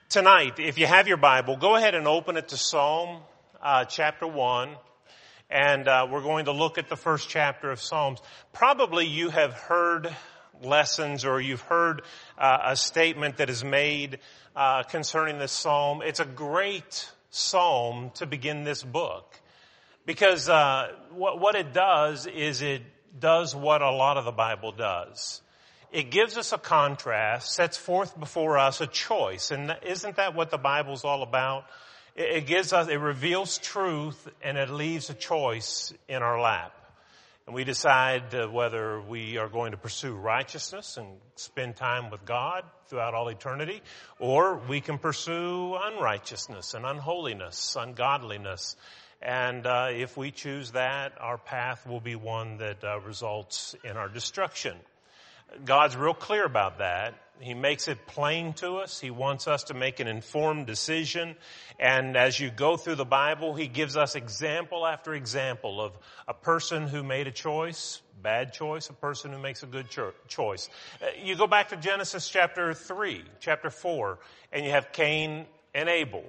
Tonight, if you have your Bible, go ahead and open it to Psalm chapter 1. And we're going to look at the first chapter of Psalms. Probably you have heard lessons or you've heard a statement that is made concerning this psalm. It's a great psalm to begin this book. Because what it does is it does what a lot of the Bible does. It gives us a contrast, sets forth before us a choice. And isn't that what the Bible's all about? It reveals truth, and it leaves a choice in our lap. And we decide whether we are going to pursue righteousness and spend time with God throughout all eternity, or we can pursue unrighteousness and unholiness, ungodliness. And if we choose that, our path will be one that results in our destruction. God's real clear about that. He makes it plain to us. He wants us to make an informed decision. And as you go through the Bible, He gives us example after example of a person who made a choice, bad choice, a person who makes a good choice. You go back to Genesis chapter 4, and you have Cain and Abel.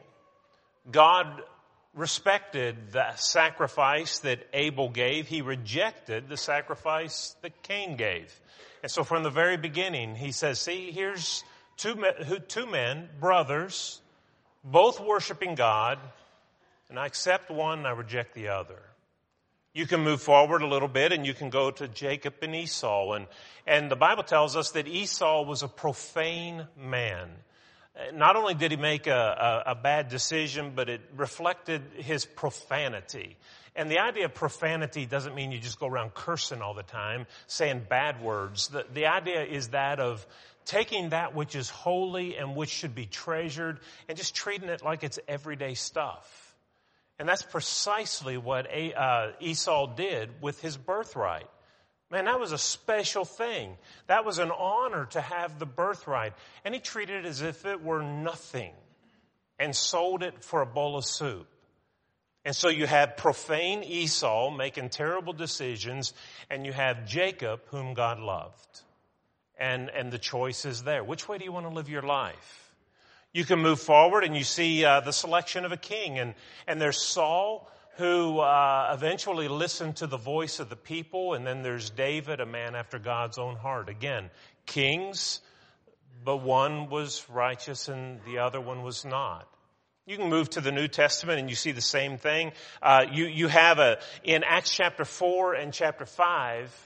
God respected the sacrifice that Abel gave. He rejected the sacrifice that Cain gave. And so from the very beginning, He says, see, here's two men, brothers, both worshiping God, and I accept one and I reject the other. You can move forward a little bit and you can go to Jacob and Esau. And the Bible tells us that Esau was a profane man. Not only did he make a bad decision, but it reflected his profanity. And the idea of profanity doesn't mean you just go around cursing all the time, saying bad words. The idea is that of taking that which is holy and which should be treasured and just treating it like it's everyday stuff. And that's precisely what Esau did with his birthright. Man, that was a special thing. That was an honor to have the birthright. And he treated it as if it were nothing and sold it for a bowl of soup. And so you have profane Esau making terrible decisions, and you have Jacob, whom God loved. And the choice is there. Which way do you want to live your life? You can move forward and you see the selection of a king. And there's Saul, who eventually listened to the voice of the people. And then there's David, a man after God's own heart. Again, kings, but one was righteous and the other one was not. You can move to the New Testament and you see the same thing. You have in Acts chapter 4 and chapter 5,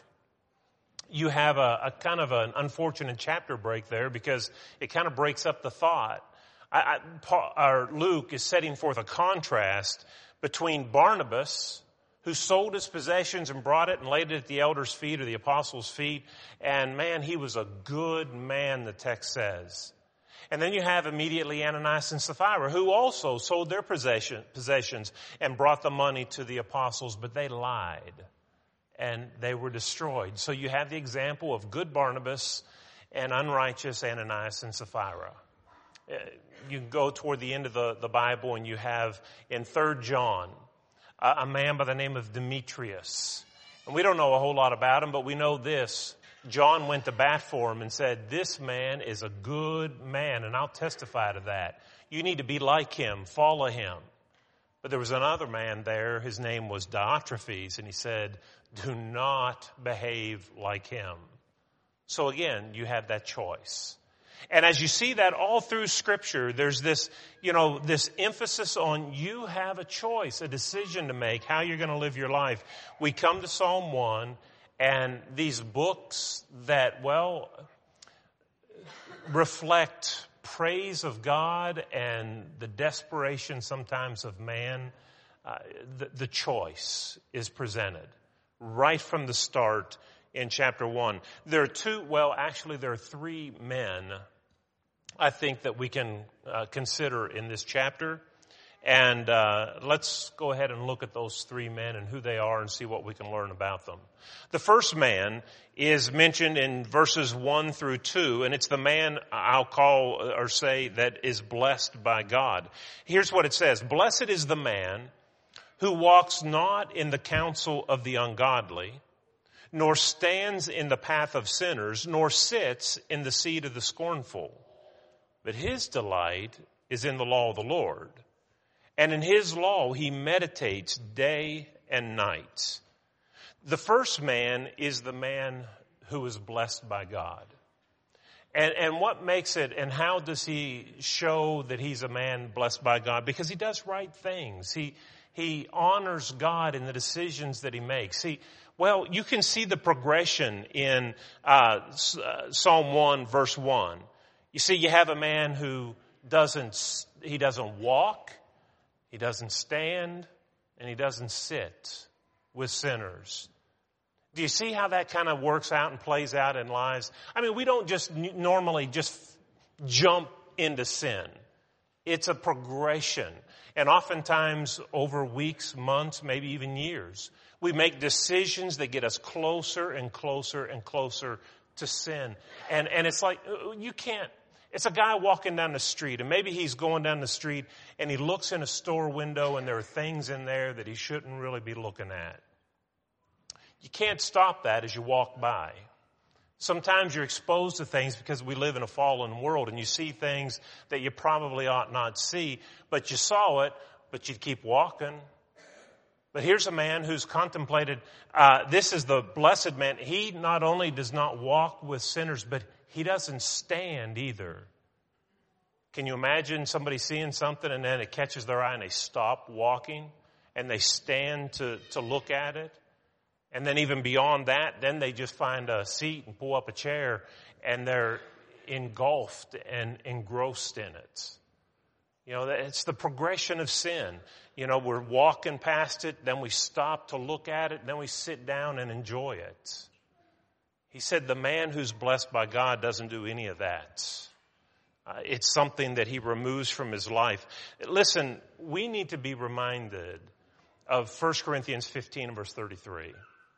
you have a kind of an unfortunate chapter break there because it kind of breaks up the thought. Luke is setting forth a contrast between Barnabas, who sold his possessions and brought it and laid it at the elders' feet or the apostles' feet. And man, he was a good man, the text says. And then you have immediately Ananias and Sapphira, who also sold their possessions and brought the money to the apostles, but they lied and they were destroyed. So you have the example of good Barnabas and unrighteous Ananias and Sapphira. You can go toward the end of the Bible and you have in 3 John a man by the name of Demetrius. And we don't know a whole lot about him, but we know this. John went to bat for him and said, this man is a good man, and I'll testify to that. You need to be like him, follow him. But there was another man there, his name was Diotrephes, and he said, do not behave like him. So again, you have that choice. And as you see that all through Scripture, there's this emphasis on you have a choice, a decision to make, how you're going to live your life. We come to Psalm 1, and these books that, reflect praise of God and the desperation sometimes of man, the choice is presented right from the start in chapter 1. There are 3 men, I think, that we can consider in this chapter. And let's go ahead and look at those 3 men and who they are and see what we can learn about them. The first man is mentioned in verses 1 through 2, and it's the man I'll call or say that is blessed by God. Here's what it says. Blessed is the man who walks not in the counsel of the ungodly, nor stands in the path of sinners, nor sits in the seat of the scornful. But his delight is in the law of the Lord. And in his law he meditates day and night. The first man is the man who is blessed by God. And what makes it, and how does he show that he's a man blessed by God? Because he does right things. He honors God in the decisions that he makes. You can see the progression in Psalm 1, verse 1. You see, you have a man who doesn't walk, he doesn't stand, and he doesn't sit with sinners. Do you see how that kind of works out and plays out in lives? I mean, we don't just normally just jump into sin. It's a progression. And oftentimes over weeks, months, maybe even years, we make decisions that get us closer and closer and closer to sin. And it's like, you can't, it's a guy walking down the street, and maybe he's going down the street and he looks in a store window and there are things in there that he shouldn't really be looking at. You can't stop that as you walk by. Sometimes you're exposed to things because we live in a fallen world, and you see things that you probably ought not see, but you saw it, but you keep walking. But here's a man who's contemplated, this is the blessed man. He not only does not walk with sinners, but he doesn't stand either. Can you imagine somebody seeing something and then it catches their eye and they stop walking and they stand to look at it? And then even beyond that, then they just find a seat and pull up a chair, and they're engulfed and engrossed in it. You know, it's the progression of sin. You know, we're walking past it, then we stop to look at it, then we sit down and enjoy it. He said the man who's blessed by God doesn't do any of that. It's something that he removes from his life. Listen, we need to be reminded of 1 Corinthians 15, verse 33.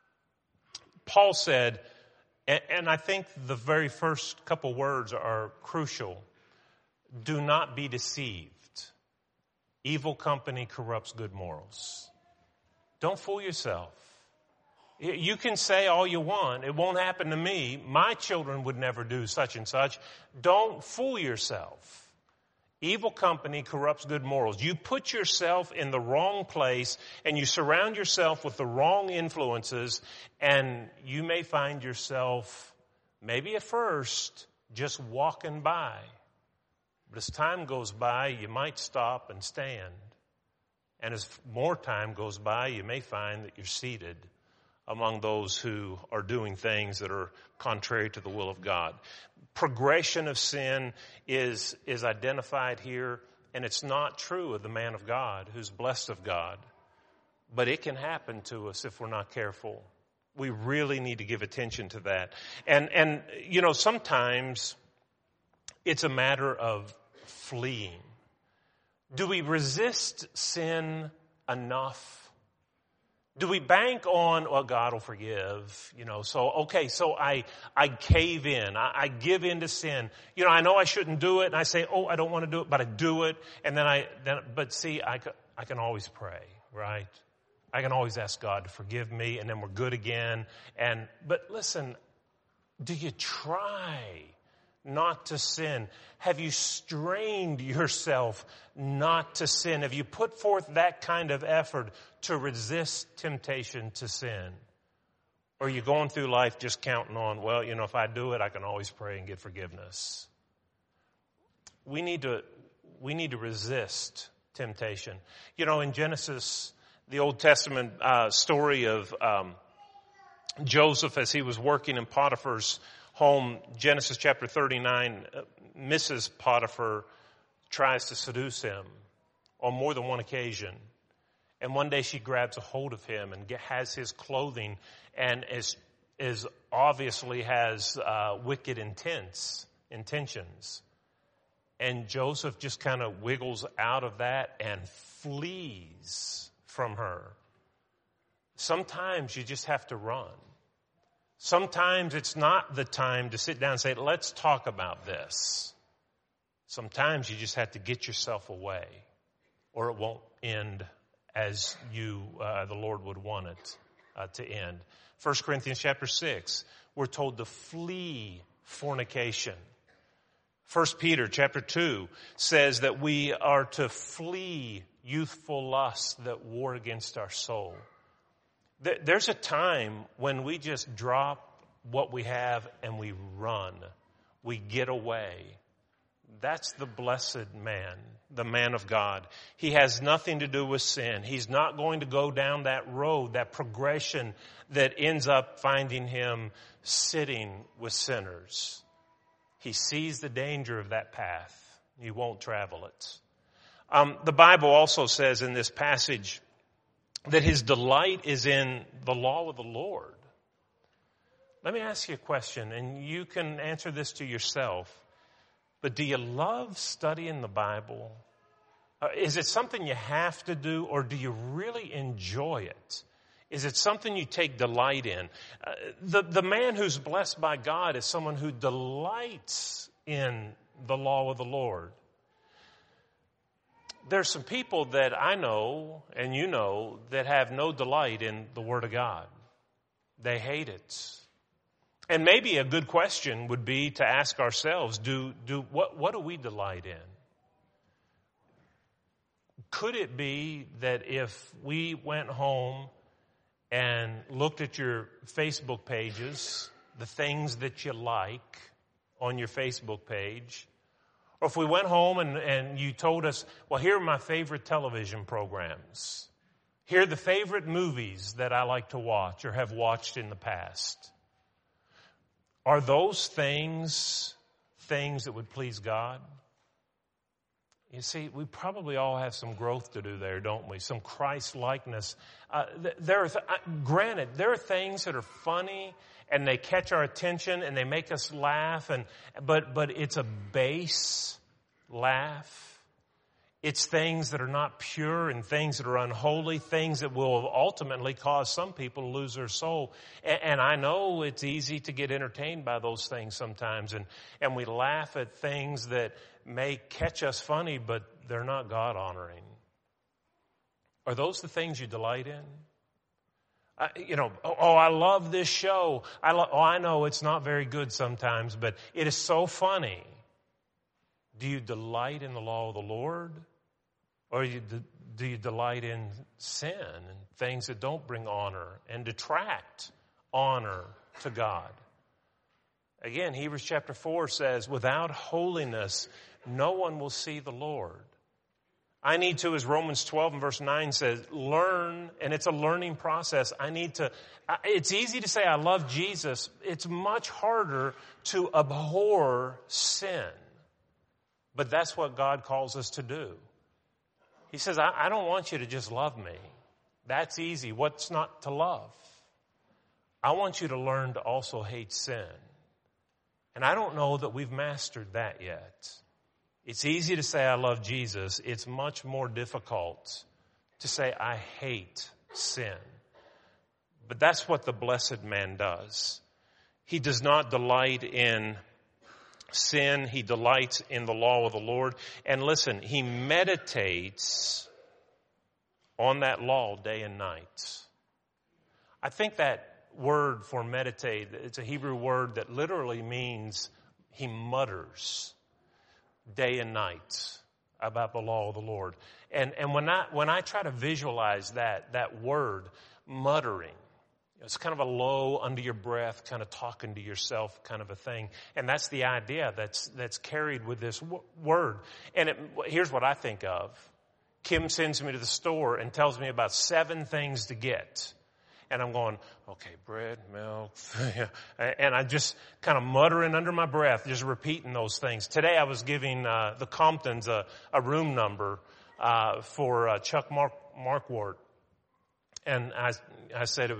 Paul said, and I think the very first couple words are crucial, do not be deceived. Evil company corrupts good morals. Don't fool yourself. You can say all you want. It won't happen to me. My children would never do such and such. Don't fool yourself. Evil company corrupts good morals. You put yourself in the wrong place and you surround yourself with the wrong influences, and you may find yourself, maybe at first, just walking by. But as time goes by, you might stop and stand. And as more time goes by, you may find that you're seated among those who are doing things that are contrary to the will of God. Progression of sin is identified here, and it's not true of the man of God who's blessed of God. But it can happen to us if we're not careful. We really need to give attention to that. And you know, sometimes it's a matter of fleeing. Do we resist sin enough? Do we bank on, well, God will forgive, you know, so I cave in, I give in to sin. You know, I know I shouldn't do it, and I say, I don't want to do it, but I do it, and but see, I can always pray, right? I can always ask God to forgive me, and then we're good again. But listen, do you try not to sin? Have you strained yourself not to sin? Have you put forth that kind of effort to resist temptation to sin? Or are you going through life just counting on, well, you know, if I do it, I can always pray and get forgiveness? We need to resist temptation. You know, in Genesis, the Old Testament story of Joseph as he was working in Potiphar's home, Genesis chapter 39, Mrs. Potiphar tries to seduce him on more than one occasion. And one day she grabs a hold of him and has his clothing, and is obviously has wicked intentions. And Joseph just kind of wiggles out of that and flees from her. Sometimes you just have to run. Sometimes it's not the time to sit down and say, let's talk about this. Sometimes you just have to get yourself away, or it won't end as the Lord would want it to end. 1 Corinthians chapter 6, we're told to flee fornication. 1 Peter chapter 2 says that we are to flee youthful lusts that war against our soul. There's a time when we just drop what we have and we run. We get away. That's the blessed man, the man of God. He has nothing to do with sin. He's not going to go down that road, that progression that ends up finding him sitting with sinners. He sees the danger of that path. He won't travel it. The Bible also says in this passage that his delight is in the law of the Lord. Let me ask you a question, and you can answer this to yourself. But do you love studying the Bible? Is it something you have to do, or do you really enjoy it? Is it something you take delight in? The man who's blessed by God is someone who delights in the law of the Lord. There's some people that I know, and you know, that have no delight in the Word of God. They hate it. And maybe a good question would be to ask ourselves, what do we delight in? Could it be that if we went home and looked at your Facebook pages, the things that you like on your Facebook page, or if we went home and you told us, well, here are my favorite television programs. Here are the favorite movies that I like to watch or have watched in the past. Are those things that would please God? You see, we probably all have some growth to do there, don't we? Some Christ-likeness. Granted, there are things that are funny and they catch our attention and they make us laugh, but it's a base laugh. It's things that are not pure and things that are unholy, things that will ultimately cause some people to lose their soul. And I know it's easy to get entertained by those things sometimes, and we laugh at things that may catch us funny, but they're not God-honoring. Are those the things you delight in? I love this show. I know it's not very good sometimes, but it is so funny. Do you delight in the law of the Lord? Or do you delight in sin and things that don't bring honor and detract honor to God? Again, Hebrews chapter 4 says, without holiness, no one will see the Lord. I need to, as Romans 12 and verse 9 says, learn, and it's a learning process. It's easy to say I love Jesus. It's much harder to abhor sin. But that's what God calls us to do. He says, I don't want you to just love me. That's easy. What's not to love? I want you to learn to also hate sin. And I don't know that we've mastered that yet. It's easy to say I love Jesus. It's much more difficult to say I hate sin. But that's what the blessed man does. He does not delight in sin. He delights in the law of the Lord. And listen, he meditates on that law day and night. I think that word for meditate, it's a Hebrew word that literally means he mutters day and night about the law of the Lord. And when I try to visualize that word, muttering, it's kind of a low, under your breath, kind of talking to yourself kind of a thing. And that's the idea that's carried with this word. And here's what I think of. Kim sends me to the store and tells me about 7 things to get. And I'm going, okay, bread, milk, and I just kind of muttering under my breath, just repeating those things. Today I was giving the Comptons a room number for Chuck Markwart. And I said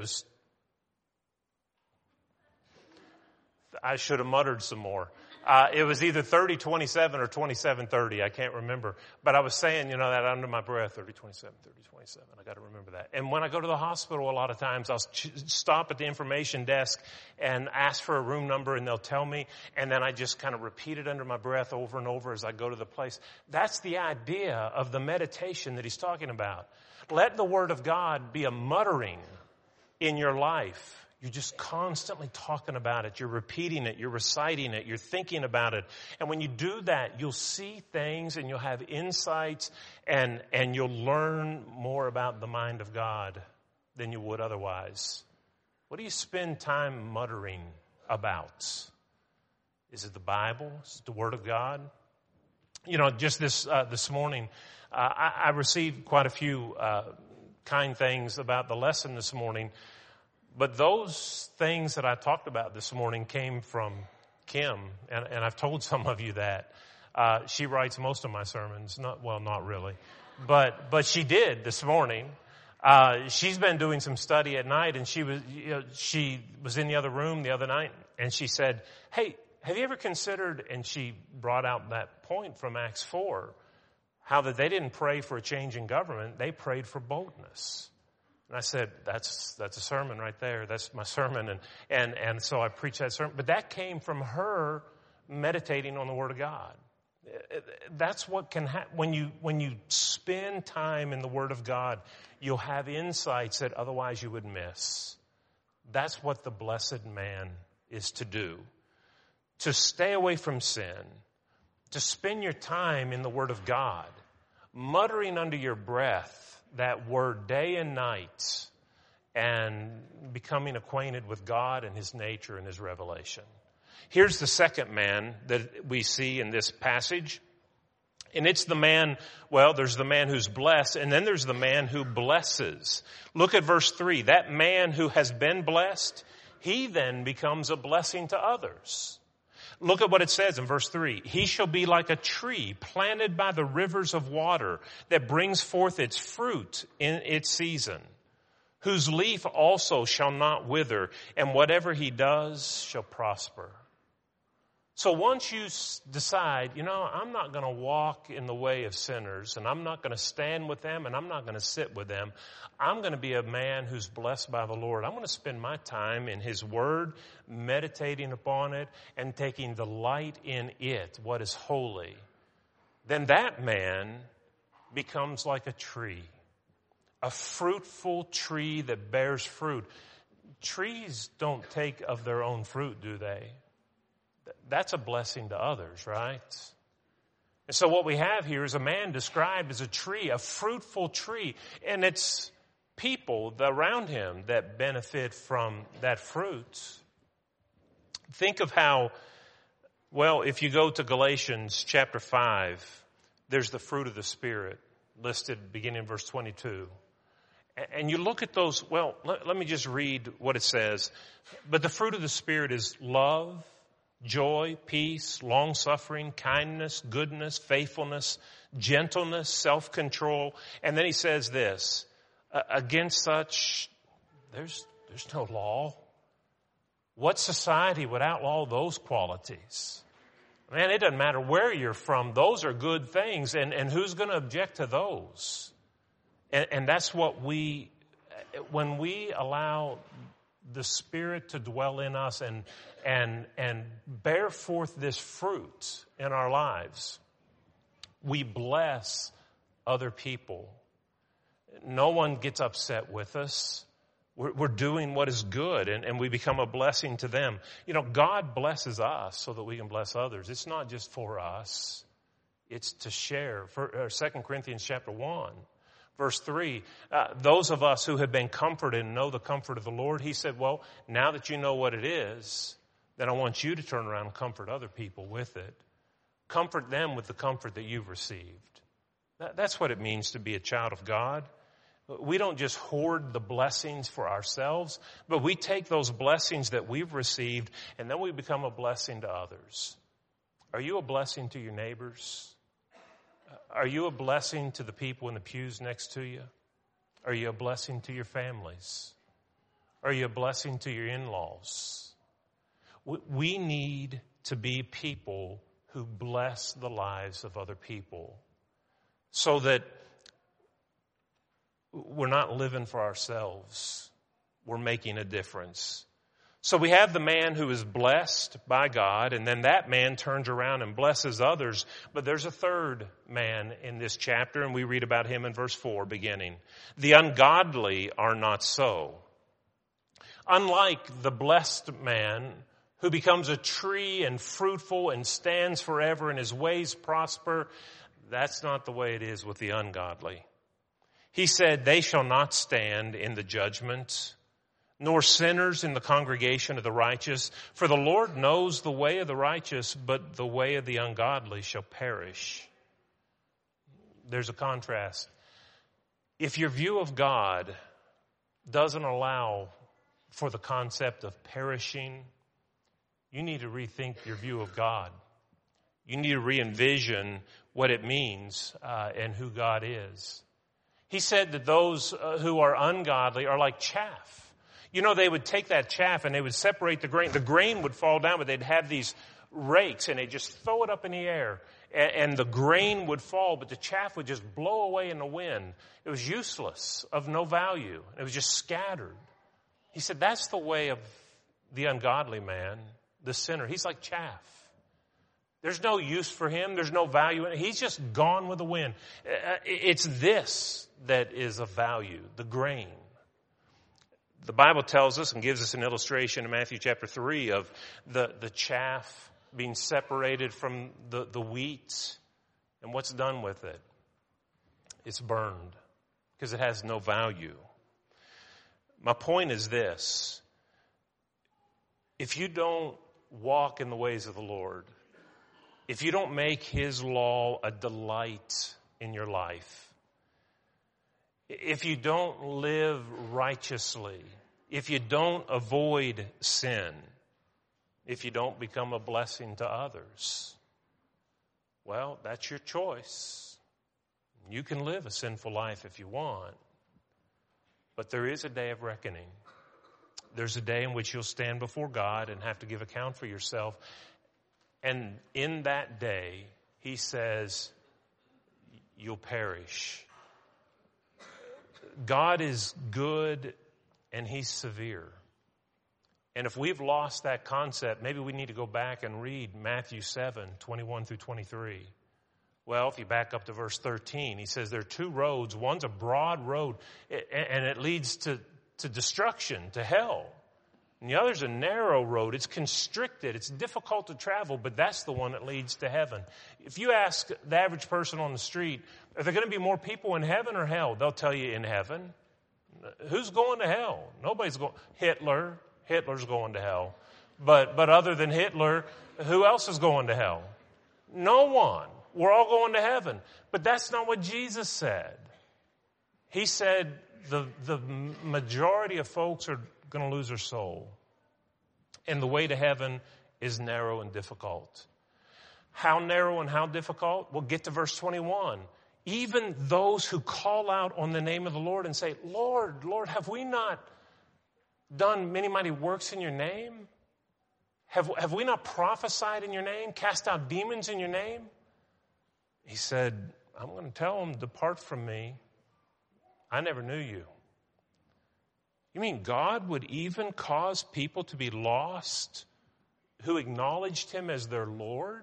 I should have muttered some more. It was either 3027 or 2730. I can't remember. But I was saying, that under my breath, 3027, 3027. I got to remember that. And when I go to the hospital, a lot of times I'll stop at the information desk and ask for a room number, and they'll tell me. And then I just kind of repeat it under my breath over and over as I go to the place. That's the idea of the meditation that he's talking about. Let the Word of God be a muttering in your life. You're just constantly talking about it. You're repeating it. You're reciting it. You're thinking about it. And when you do that, you'll see things and you'll have insights and you'll learn more about the mind of God than you would otherwise. What do you spend time muttering about? Is it the Bible? Is it the Word of God? Just this morning, I received quite a few kind things about the lesson this morning. But those things that I talked about this morning came from Kim, and I've told some of you that. She writes most of my sermons. Not really. But she did this morning. She's been doing some study at night, and she was in the other room the other night, and she said, "Hey, have you ever considered," and she brought out that point from Acts 4, how that they didn't pray for a change in government, they prayed for boldness. And I said, that's a sermon right there. That's my sermon. And so I preached that sermon. But that came from her meditating on the Word of God. That's what can happen. When you spend time in the Word of God, you'll have insights that otherwise you would miss. That's what the blessed man is to do. To stay away from sin. To spend your time in the Word of God. Muttering under your breath that word day and night, and becoming acquainted with God and His nature and His revelation. Here's the second man that we see in this passage. And it's the man, there's the man who's blessed, and then there's the man who blesses. Look at verse 3. That man who has been blessed, he then becomes a blessing to others. Look at what it says in verse 3. He shall be like a tree planted by the rivers of water that brings forth its fruit in its season, whose leaf also shall not wither, and whatever he does shall prosper. So once you decide, I'm not going to walk in the way of sinners, and I'm not going to stand with them, and I'm not going to sit with them. I'm going to be a man who's blessed by the Lord. I'm going to spend my time in His Word, meditating upon it, and taking delight in it, what is holy. Then that man becomes like a tree, a fruitful tree that bears fruit. Trees don't take of their own fruit, do they? That's a blessing to others, right? And so what we have here is a man described as a tree, a fruitful tree, and it's people around him that benefit from that fruit. Think of how, if you go to Galatians chapter 5, there's the fruit of the Spirit listed beginning in verse 22. And you look at those, let me just read what it says. But the fruit of the Spirit is love, joy, peace, long-suffering, kindness, goodness, faithfulness, gentleness, self-control. And then he says this, against such, there's no law. What society would outlaw those qualities? Man, it doesn't matter where you're from. Those are good things. And who's going to object to those? And that's what when we allow the Spirit to dwell in us and bear forth this fruit in our lives, we bless other people. No one gets upset with us. We're doing what is good, and we become a blessing to them. God blesses us so that we can bless others. It's not just for us. It's to share. 2 Corinthians chapter 1. Verse 3, those of us who have been comforted and know the comfort of the Lord, he said, now that you know what it is, then I want you to turn around and comfort other people with it. Comfort them with the comfort that you've received. That's what it means to be a child of God. We don't just hoard the blessings for ourselves, but we take those blessings that we've received and then we become a blessing to others. Are you a blessing to your neighbors? Are you a blessing to the people in the pews next to you? Are you a blessing to your families? Are you a blessing to your in-laws? We need to be people who bless the lives of other people so that we're not living for ourselves. We're making a difference. So we have the man who is blessed by God, and then that man turns around and blesses others. But there's a third man in this chapter, and we read about him in verse 4 beginning. The ungodly are not so. Unlike the blessed man who becomes a tree and fruitful and stands forever and his ways prosper, that's not the way it is with the ungodly. He said, they shall not stand in the judgment, nor sinners in the congregation of the righteous. For the Lord knows the way of the righteous, but the way of the ungodly shall perish. There's a contrast. If your view of God doesn't allow for the concept of perishing, you need to rethink your view of God. You need to re-envision what it means and who God is. He said that those who are ungodly are like chaff. You know, they would take that chaff and they would separate the grain. The grain would fall down, but they'd have these rakes and they'd just throw it up in the air. And the grain would fall, but the chaff would just blow away in the wind. It was useless, of no value. It was just scattered. He said that's the way of the ungodly man, the sinner. He's like chaff. There's no use for him. There's no value in it. He's just gone with the wind. It's this that is of value, the grain. The Bible tells us and gives us an illustration in Matthew chapter 3 of the chaff being separated from the wheat. And what's done with it? It's burned because it has no value. My point is this. If you don't walk in the ways of the Lord, if you don't make His law a delight in your life, if you don't live righteously, if you don't avoid sin, if you don't become a blessing to others, well, that's your choice. You can live a sinful life if you want, but there is a day of reckoning. There's a day in which you'll stand before God and have to give account for yourself. And in that day, He says, you'll perish. God is good and He's severe. And if we've lost that concept, maybe we need to go back and read Matthew 7, 21 through 23. Well, if you back up to verse 13, He says there are two roads. One's a broad road, and it leads to destruction, to hell. And the other's a narrow road. It's constricted. It's difficult to travel, but that's the one that leads to heaven. If you ask the average person on the street, are there going to be more people in heaven or hell? They'll tell you in heaven. Who's going to hell? Nobody's going. Hitler's going to hell. But other than Hitler, who else is going to hell? No one. We're all going to heaven. But that's not what Jesus said. He said the majority of folks are going to lose their soul. And the way to heaven is narrow and difficult. How narrow and how difficult? We'll get to verse 21. Even those who call out on the name of the Lord and say, Lord, Lord, have we not done many mighty works in your name? Have we not prophesied in your name, cast out demons in your name? He said, I'm going to tell them, depart from me. I never knew you. You mean God would even cause people to be lost who acknowledged Him as their Lord?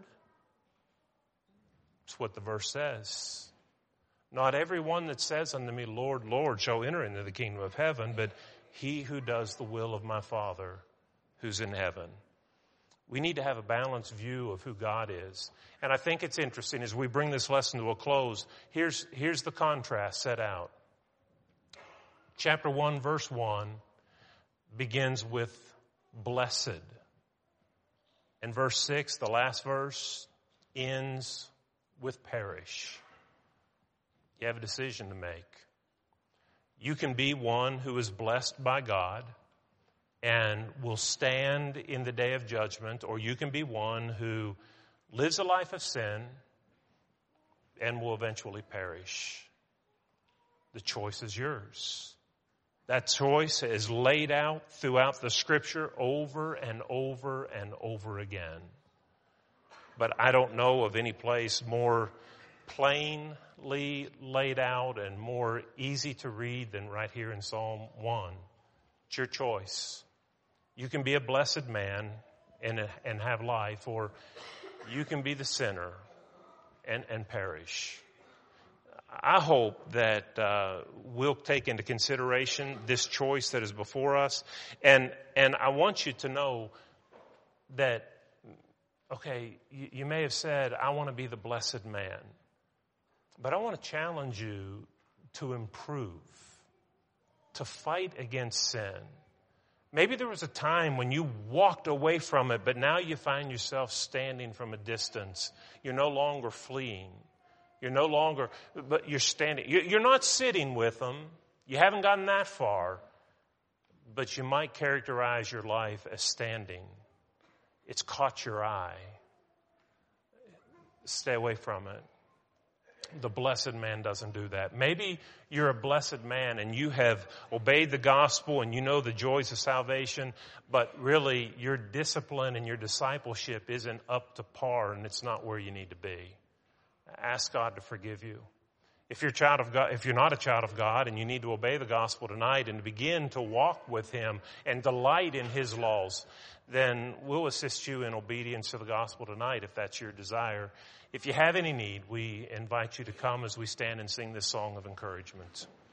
That's what the verse says. Not everyone that says unto me, Lord, Lord, shall enter into the kingdom of heaven, but he who does the will of my Father who's in heaven. We need to have a balanced view of who God is. And I think it's interesting as we bring this lesson to a close. Here's the contrast set out. Chapter 1, verse 1 begins with blessed. And verse 6, the last verse, ends with perish. You have a decision to make. You can be one who is blessed by God and will stand in the day of judgment, or you can be one who lives a life of sin and will eventually perish. The choice is yours. That choice is laid out throughout the Scripture over and over and over again. But I don't know of any place more plainly laid out and more easy to read than right here in Psalm 1. It's your choice. You can be a blessed man and have life, or you can be the sinner and perish. I hope that we'll take into consideration this choice that is before us. And I want you to know that, okay, you may have said, I want to be the blessed man. But I want to challenge you to improve, to fight against sin. Maybe there was a time when you walked away from it, but now you find yourself standing from a distance. You're no longer fleeing. You're no longer, but you're standing. You're not sitting with them. You haven't gotten that far. But you might characterize your life as standing. It's caught your eye. Stay away from it. The blessed man doesn't do that. Maybe you're a blessed man and you have obeyed the gospel and you know the joys of salvation, but really your discipline and your discipleship isn't up to par and it's not where you need to be. Ask God to forgive you. If you're a child of God, if you're not a child of God and you need to obey the gospel tonight and begin to walk with Him and delight in His laws, then we'll assist you in obedience to the gospel tonight if that's your desire. If you have any need, we invite you to come as we stand and sing this song of encouragement.